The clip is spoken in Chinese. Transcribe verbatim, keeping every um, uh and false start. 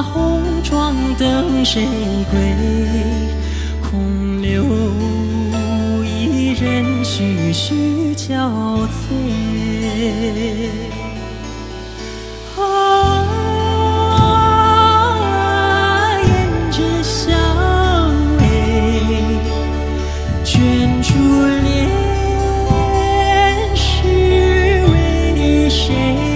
红妆等谁归？空留一人徐徐憔悴。啊，胭脂香味，卷珠帘，是为谁？